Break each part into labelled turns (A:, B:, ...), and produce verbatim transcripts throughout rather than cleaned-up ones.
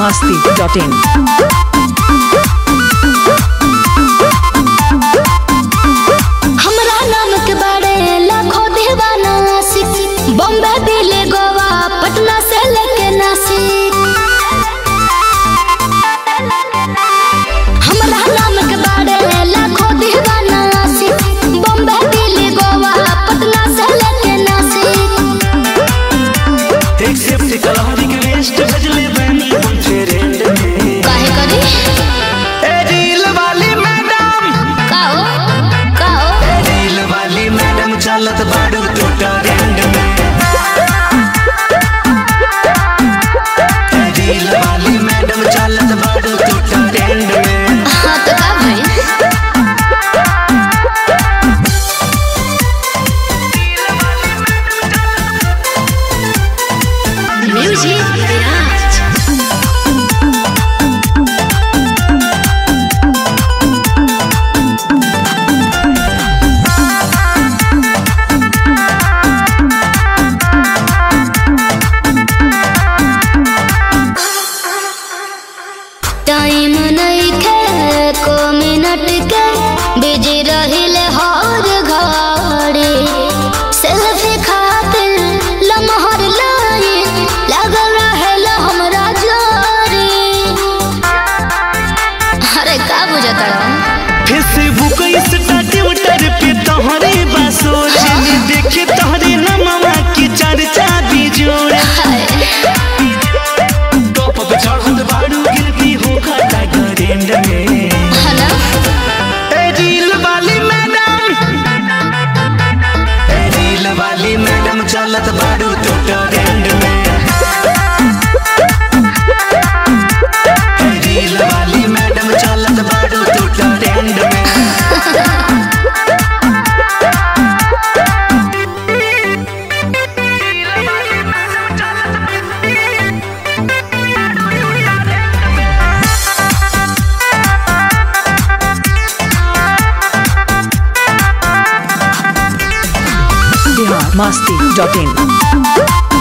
A: मस्ती dot इन।
B: हमरा नाम के बारे लाखों दीवाना आशिक, बॉम्बे दिल्ली गोवा पटना से लेके नासिक। हमरा नाम के बारे लाखों दीवाना आशिक, बॉम्बे दिल्ली गोवा पटना से लेके नासिक।
C: एक्सेप्ट कलहरी के वेस्ट भजले बनी हम ट्रेंड में
B: काहे करी
C: ए रील वाली मैडम
B: काओ काओ
C: ए रील वाली मैडम चलत बाड़ू तो ट्रेंड में ए रील वाली मैडम चलत बाड़ू तो ट्रेंड में।
B: हाँ तो का भाई म्यूजिक विराज टाइम नहीं खे को मिनट के बिजी रहिले हर घड़ी। सेल्फी खातिर लमहर लाई लागल रहेला हमरा जोरी। अरे का बुझता
C: फेसबुक इंस्टा ट्विटर पे तोहरे बासोच देखे तोहरे नमवा की चर्चा भी जोड़े टॉप पे चढ़त बाड़ू गिरती हो खाता ट्रेंड में।
B: हना
C: ए रील वाली मैडम ए रील वाली मैडम चलत बाड़ू तो ट्रेंड में ए रील वाली मैडम चलत बाड़ू तो ट्रेंड में।
A: Bihar Masti dot in.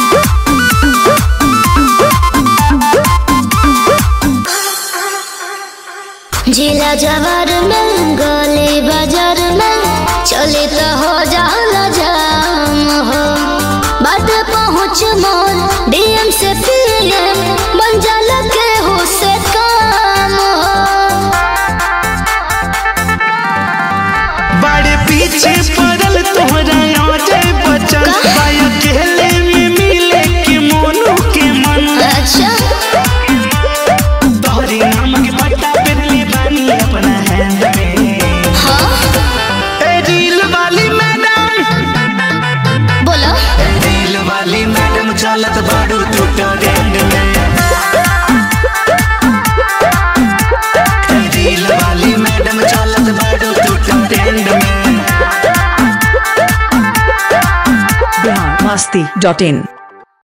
B: जिला जवार में गली बाजार में चले तो हो जाला जाम हो। बात पहुँच मोर डीएम से पीएम बन जाला के हो से काम हो।
C: बड़े पीछे पड़ल तोहरा आजे बचन बाय अकेले में मिले के मोनू के मन।
B: अच्छा
C: तोहरे नाम के पट्टा पे ले बानी अपना हैंड में।
B: हाँ
C: ए रील वाली मैडम
B: बोलो
C: ए रील वाली मैडम चलत बाड़ू तो ट्रेंड में। ए रील वाली मैडम चलत बाड़ू तो ट्रेंड में।
A: बिहार मस्ती डॉट इन।